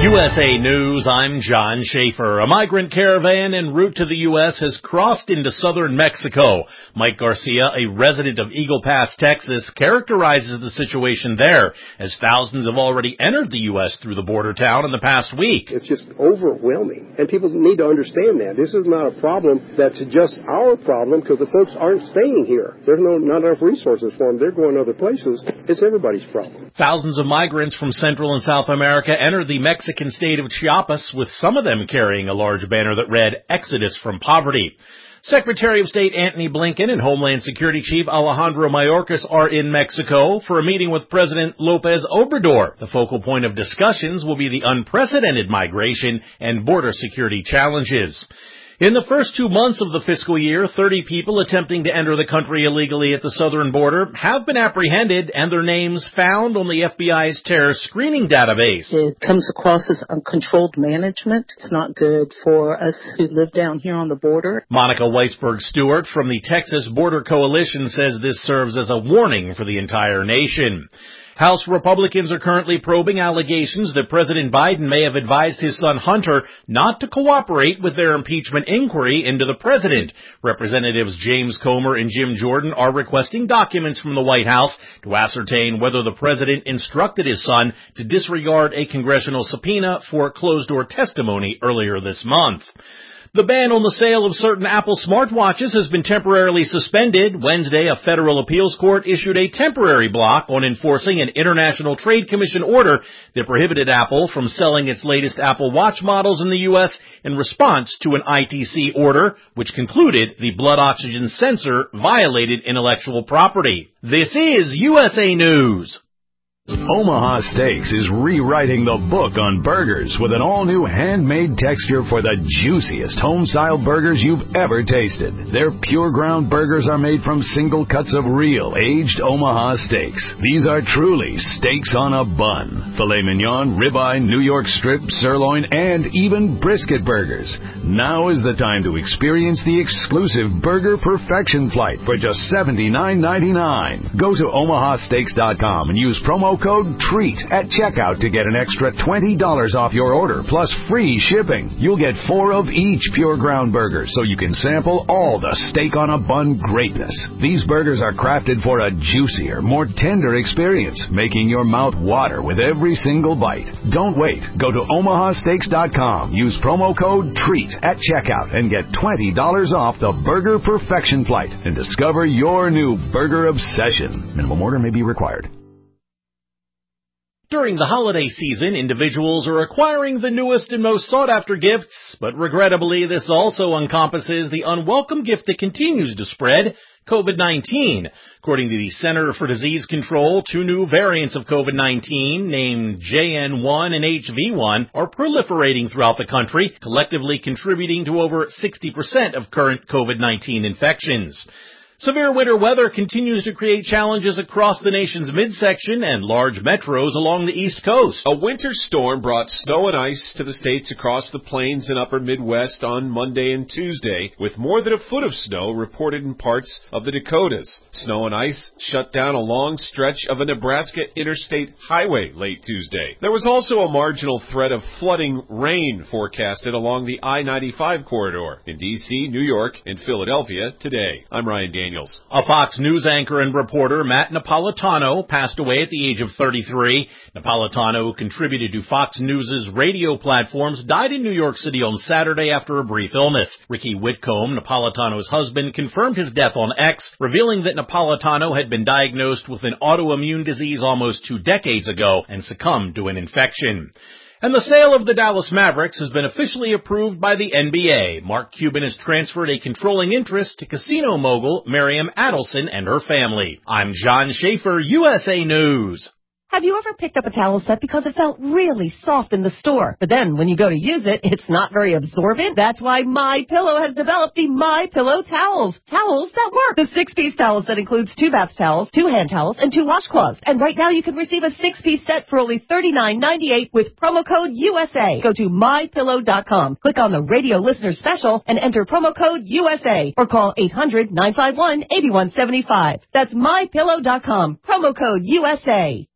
USA News, I'm John Schaefer. A migrant caravan en route to the U.S. has crossed into southern Mexico. Mike Garcia, a resident of Eagle Pass, Texas, characterizes the situation there as thousands have already entered the U.S. through the border town in the past week. It's just overwhelming, and people need to understand that. This is not a problem that's just our problem because the folks aren't staying here. There's not enough resources for them. They're going other places. It's everybody's problem. Thousands of migrants from Central and South America entered the Mexican state of Chiapas, with some of them carrying a large banner that read, "Exodus from Poverty." Secretary of State Antony Blinken and Homeland Security Chief Alejandro Mayorkas are in Mexico for a meeting with President López Obrador. The focal point of discussions will be the unprecedented migration and border security challenges. In the first 2 months of the fiscal year, 30 people attempting to enter the country illegally at the southern border have been apprehended and their names found on the FBI's terror screening database. It comes across as uncontrolled management. It's not good for us who live down here on the border. Monica Weisberg-Stewart from the Texas Border Coalition says this serves as a warning for the entire nation. House Republicans are currently probing allegations that President Biden may have advised his son Hunter not to cooperate with their impeachment inquiry into the president. Representatives James Comer and Jim Jordan are requesting documents from the White House to ascertain whether the president instructed his son to disregard a congressional subpoena for closed-door testimony earlier this month. The ban on the sale of certain Apple smartwatches has been temporarily suspended. Wednesday, a federal appeals court issued a temporary block on enforcing an International Trade Commission order that prohibited Apple from selling its latest Apple Watch models in the U.S. in response to an ITC order, which concluded the blood oxygen sensor violated intellectual property. This is USA News. Omaha Steaks is rewriting the book on burgers with an all-new handmade texture for the juiciest home-style burgers you've ever tasted. Their pure ground burgers are made from single cuts of real, aged Omaha steaks. These are truly steaks on a bun. Filet mignon, ribeye, New York strip, sirloin, and even brisket burgers. Now is the time to experience the exclusive Burger Perfection Flight for just $79.99. Go to omahasteaks.com and use promo code TREAT at checkout to get an extra $20 off your order, plus free shipping. You'll get 4 of each pure ground burger, so you can sample all the steak on a bun greatness. These burgers are crafted for a juicier, more tender experience, making your mouth water with every single bite. Don't wait. Go to omahasteaks.com. Use promo code TREAT at checkout and get $20 off the Burger Perfection Flight and discover your new burger obsession. Minimum order may be required. During the holiday season, individuals are acquiring the newest and most sought-after gifts, but regrettably, this also encompasses the unwelcome gift that continues to spread, COVID-19. According to the Center for Disease Control, 2 new variants of COVID-19, named JN1 and HV1, are proliferating throughout the country, collectively contributing to over 60% of current COVID-19 infections. Severe winter weather continues to create challenges across the nation's midsection and large metros along the East Coast. A winter storm brought snow and ice to the states across the plains and upper Midwest on Monday and Tuesday, with more than a foot of snow reported in parts of the Dakotas. Snow and ice shut down a long stretch of a Nebraska interstate highway late Tuesday. There was also a marginal threat of flooding rain forecasted along the I-95 corridor in D.C., New York, and Philadelphia today. I'm Ryan Daniels. A Fox News anchor and reporter, Matt Napolitano, passed away at the age of 33. Napolitano, who contributed to Fox News' radio platforms, died in New York City on Saturday after a brief illness. Ricky Whitcomb, Napolitano's husband, confirmed his death on X, revealing that Napolitano had been diagnosed with an autoimmune disease almost 2 decades ago and succumbed to an infection. And the sale of the Dallas Mavericks has been officially approved by the NBA. Mark Cuban has transferred a controlling interest to casino mogul Miriam Adelson and her family. I'm John Schaefer, USA News. Have you ever picked up a towel set because it felt really soft in the store, but then when you go to use it, it's not very absorbent? That's why MyPillow has developed the MyPillow towels. Towels that work. The 6-piece towels that includes 2 bath towels, 2 hand towels, and 2 washcloths. And right now you can receive a 6-piece set for only $39.98 with promo code USA. Go to MyPillow.com, click on the radio listener special, and enter promo code USA, or call 800-951-8175. That's MyPillow.com, promo code USA.